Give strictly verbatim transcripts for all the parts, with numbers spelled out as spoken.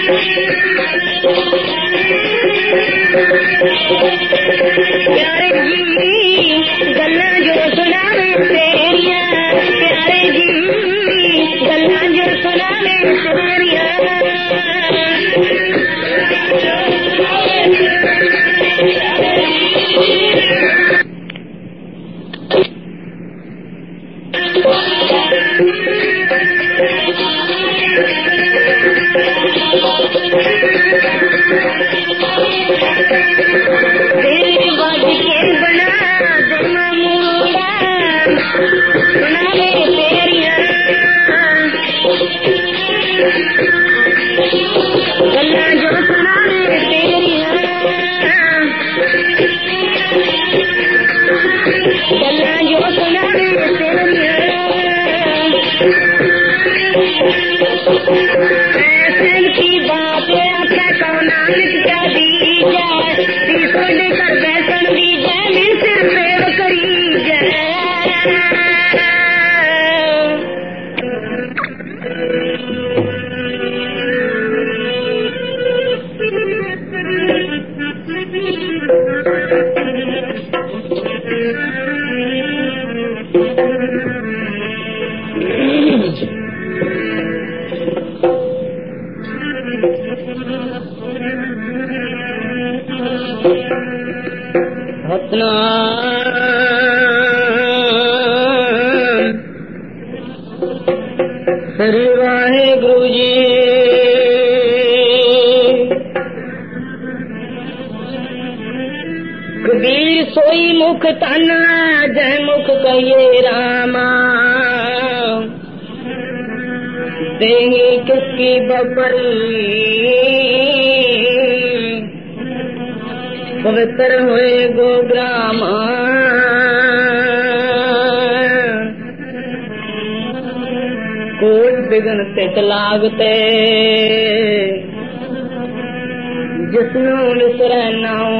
प्यारे जी गल्ला जो सुनावे तेरिया, प्यारे जी गल्ला जो सुनावे तेरिया। श्री वाहेगुरु जी कबीर सोई मुख ताना जय मुख कहिए रामा, देही किसकी बपरी पवित्र हुए गोग्रामा। कोट बिगन तित लागते जिसनू विसरै नाऊ,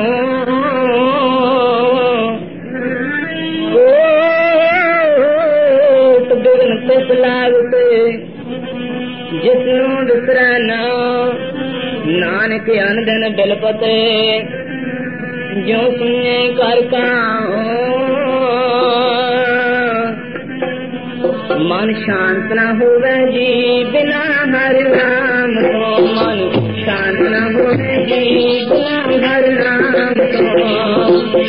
कोट बिगन तित लागते जिसनू विसरै नाऊ। नानक अन दिन बिलपते जो सुने कर काऊ, मन शांत न होवे जी बिना हरि नाम तो, मन शांत न होवे जी बिना हरि नाम तो।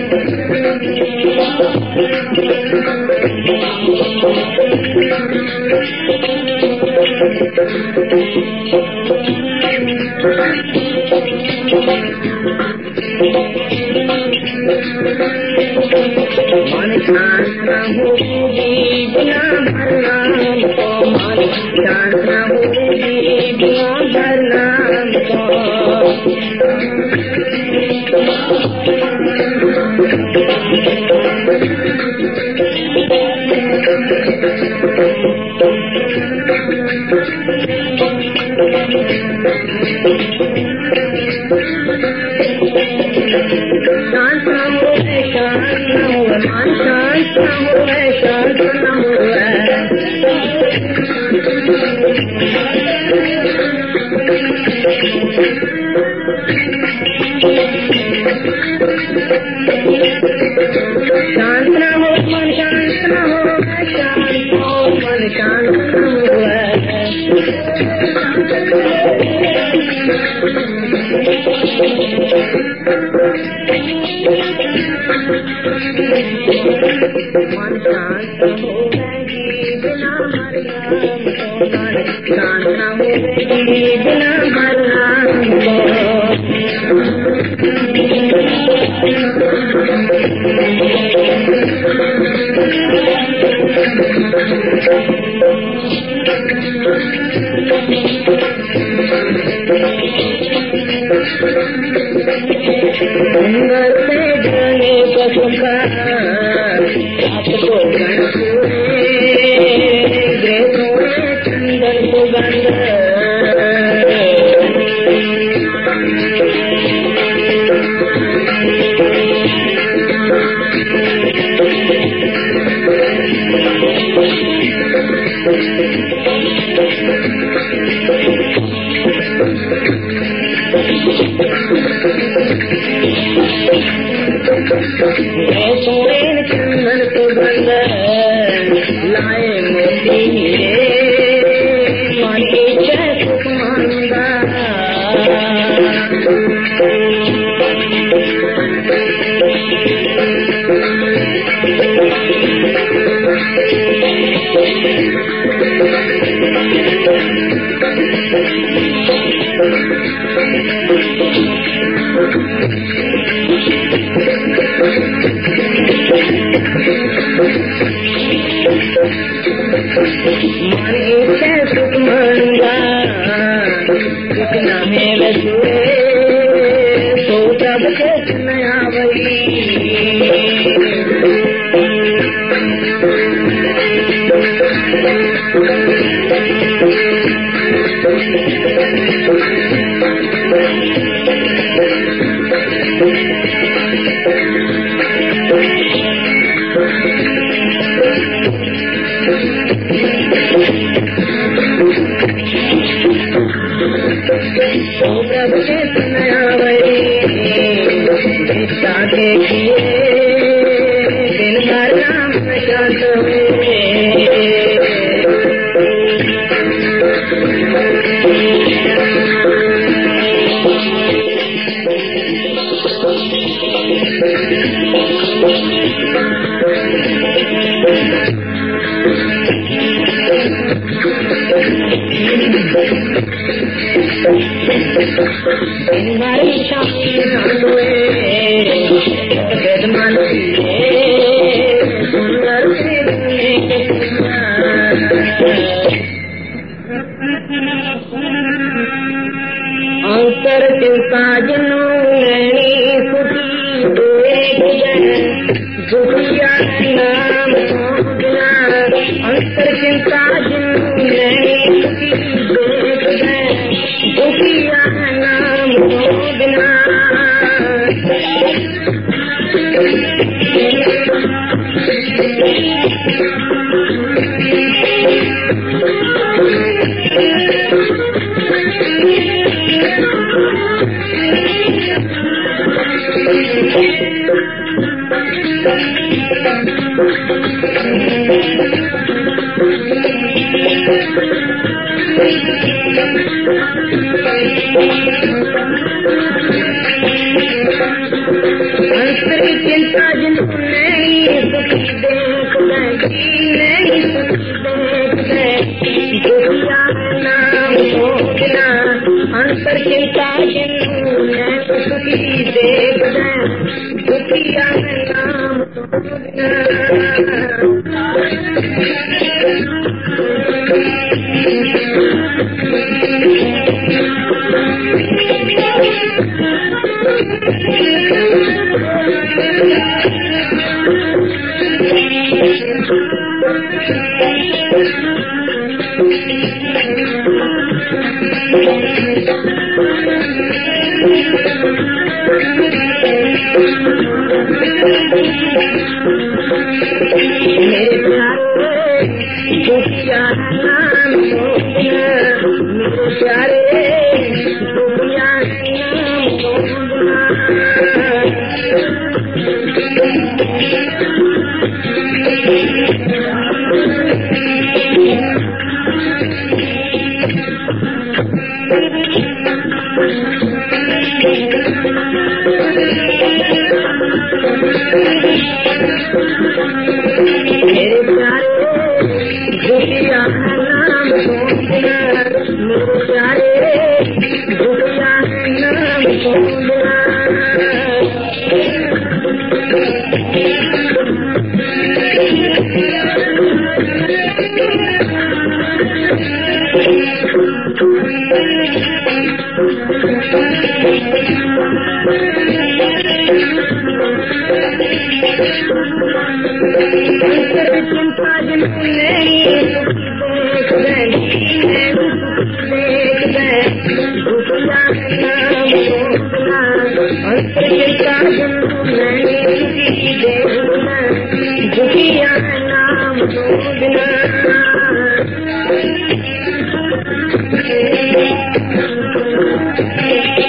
मन शांत न होगी बिना हरि नाम को, मन शांत न होगी बिना हरि नाम को। शांत न होवे शांत न होवे मन शांत न होवे शांत न होवे। शांत न हो मन शांत न होवे शांत हो मन शांत न होवे। मन शांत होगी बिना हरि नाम को, मन शांत न होगी बिना हरि नाम अंगर में जाने का सुखा आपको ग्रहों में चंदन सुगंध। सोने चंदन के बंद लाए मोती मन इच्छा सुख मांगा मन इच्छा सुख मांगा कितना है लगे तो तब से नया वही प्रभु के नया वही दिशा देखिए दिन भर नाम जात हमारी शादी हुए वेदमान सुंदर अंतर चिंता जिन्होंने सुखी देख दुखिया नाम बिना अंतर चिंता जिन्होंने सुखी देख दुखिया नाम बिना अंतर की चिंता जिन्होंने सुखी देख नहीं सुखी देख दुखिया नाम बिना अंतर चिंता जिन्होंने सुखी देख दुखिया नाम बिना मेरे प्यारे दुखिया नाम मेरे प्यारे दुखिया मेरे प्यारे दुखिया नाम मेरे प्यारे दुखिया नाम चिंता जिन्होंने दुखिया नाम चिंता जिन्होंने दुखिया नाम बिना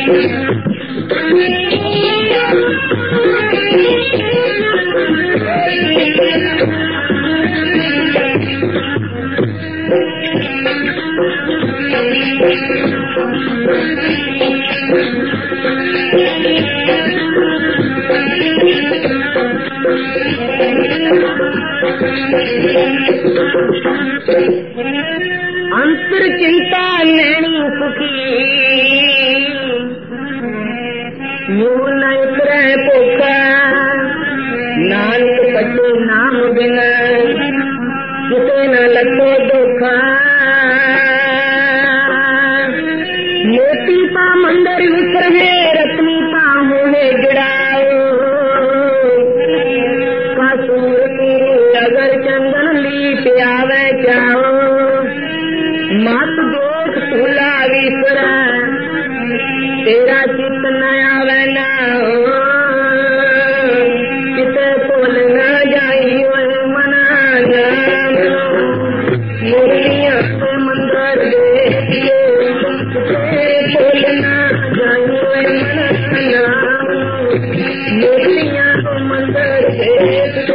अंतर चिंता नैनी सुखी मूल न उतरे भूखा नानक पटे नाम बिना किसे न लगो धोखा मोती पा मंदिर विक्रमे रत्नी पा होने जुड़ाओ अगर चंदन ली प्यावे जाओ मत देख तुला विसरा तेरा चित न आवे ना किसे भूल न जाइयो मना नाम मुरलियां से मंदिर देखिए किसे भूल न जाइयो मना नाम मुरलियां से मंदिर देखिए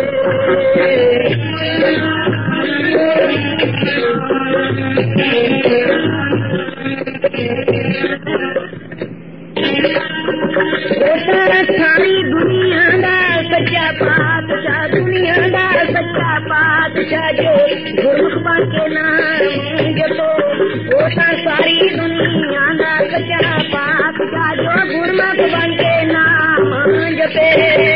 सारी दुनिया दा सच्चा पातशाह दुनिया दा सच्चा पातशाह जो गुरमुख बन के नाम जपो वो सारी दुनिया दा सच्चा पातशाह जो गुरमुख बन के नाम जपे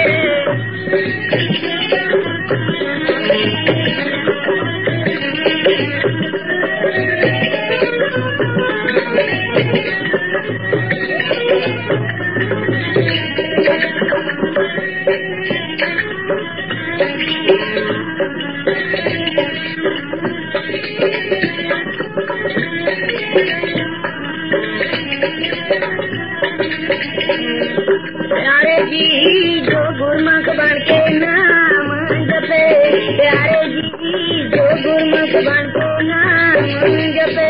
प्यारे जी जो गुरमुख बन के नाम जपे प्यारे जी जो गुरमुख बन के नाम जपे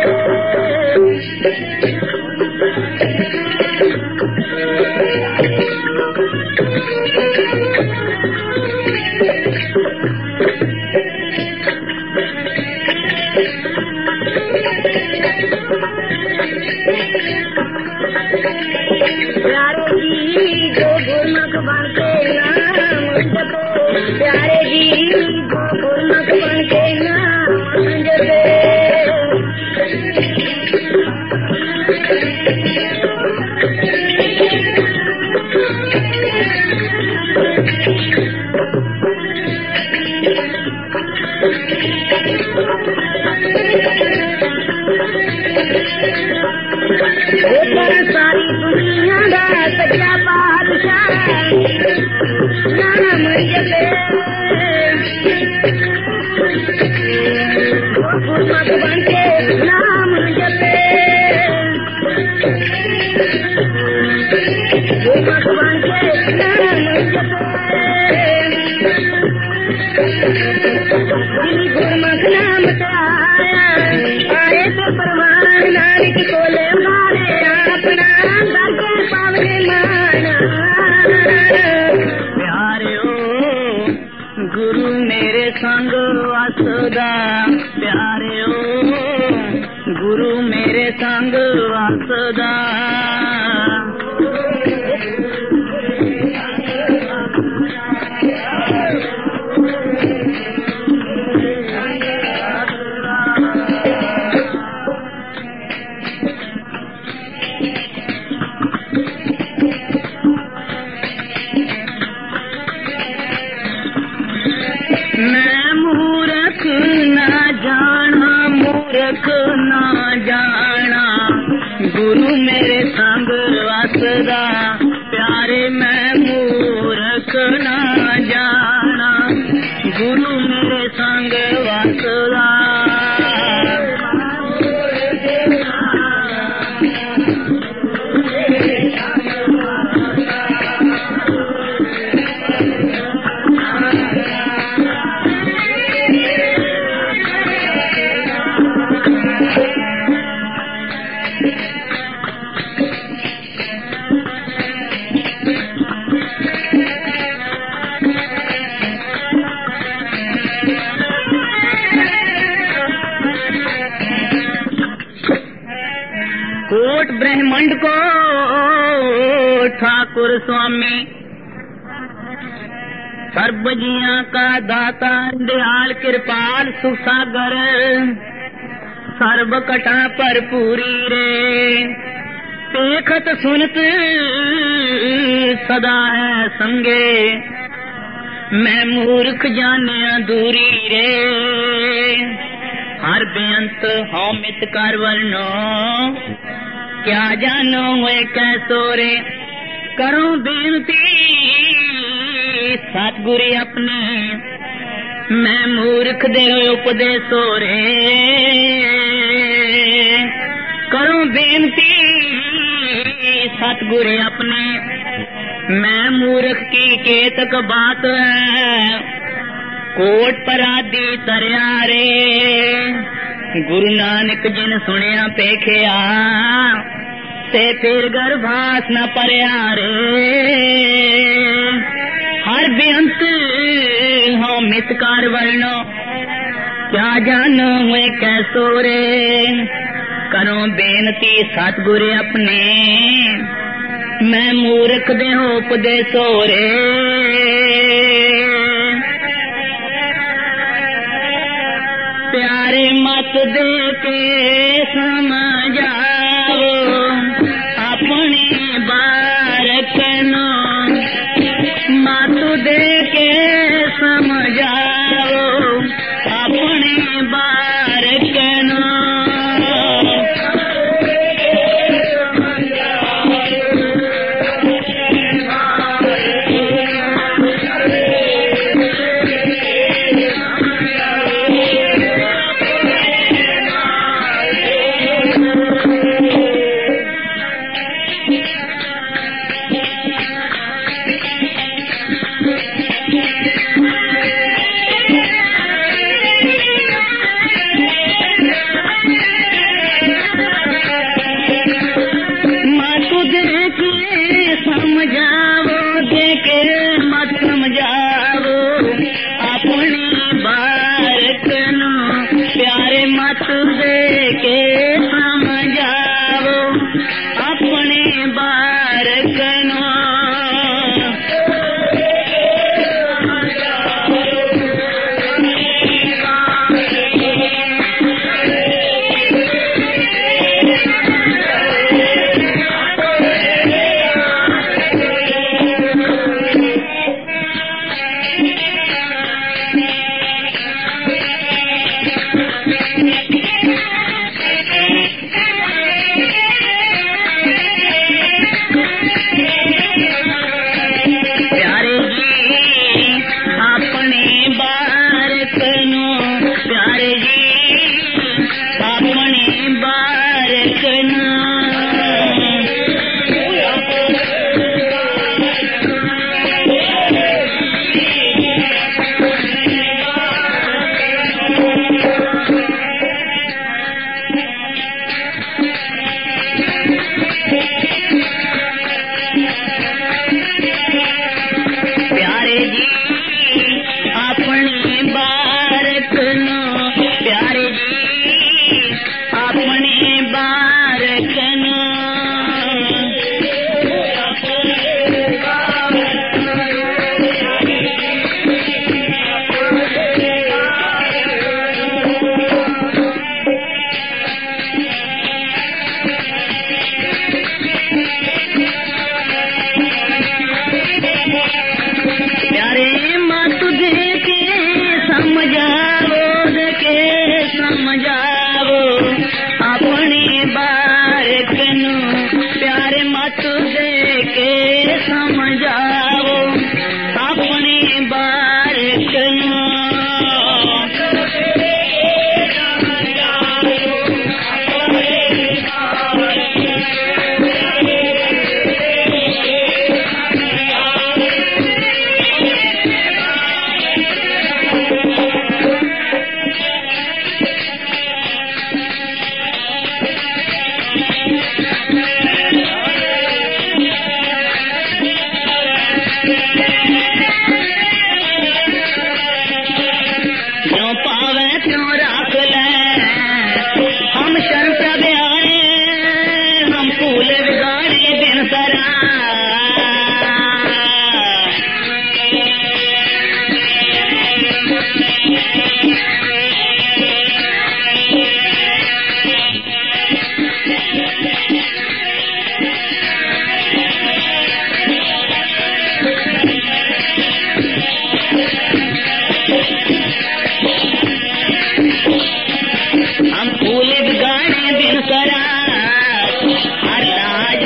प्यारे जी जो गुरमुख बन के नाम जपे प्यारे जी जो गुरमुख बन के नाम जपे सारी दुनिया दा सच्चा पातशाह नाम जपे गुरमुख बन के नाम जपे गुरमुख बन के नाम जपे गुरमुख नाम से आया आए तो परवान नानक को ले मारे अपना दर्जे पावने माना प्यारे ओ गुरु मेरे संग वासुदा प्यारे ओ गुरु मेरे संग वासुदा मैं मूर्ख ना जाना मूर्ख ना जाना गुरु मेरे संग वसदा प्यारे मैं मूर्ख ना जाना गुरु मेरे संग वसदा कोट ब्रह्मांड को ठाकुर स्वामी, सर्व जिया का दाता दयाल कृपाल सुख सागर, सर्व कटा पर पूरी रे। देखत सुनत सदा है संगे, मैं मूर्ख जानिया दूरी रे। हर बेअंत हौमित कर वर्णो, क्या जानो वे कैसो रे। करो बेनती सतगुरु अपने, मैं मूर्ख दे उपदेशो रे। करो बेनती सतगुरु अपने, मैं मूर्ख की केतक बात है। कोट परादी तरया रे, गुरु नानक जिन सुनिया पेखिया, से फिर गर्भास न परया रे। हर बेअंत हो मित कार वर्णो, क्या जानो हुए कैसो रे। करो बेनती सतगुरु अपने, मैं मूर्ख दे उपदेशो रे। प्यारे मत दे के समझाओ, अपनी बारक नो मत दे के समझाओ, अपनी बारक नो।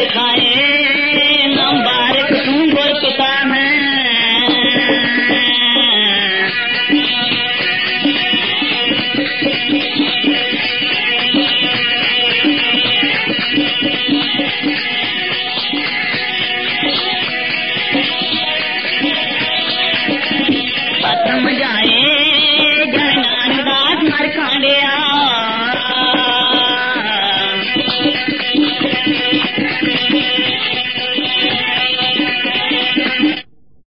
सिखाए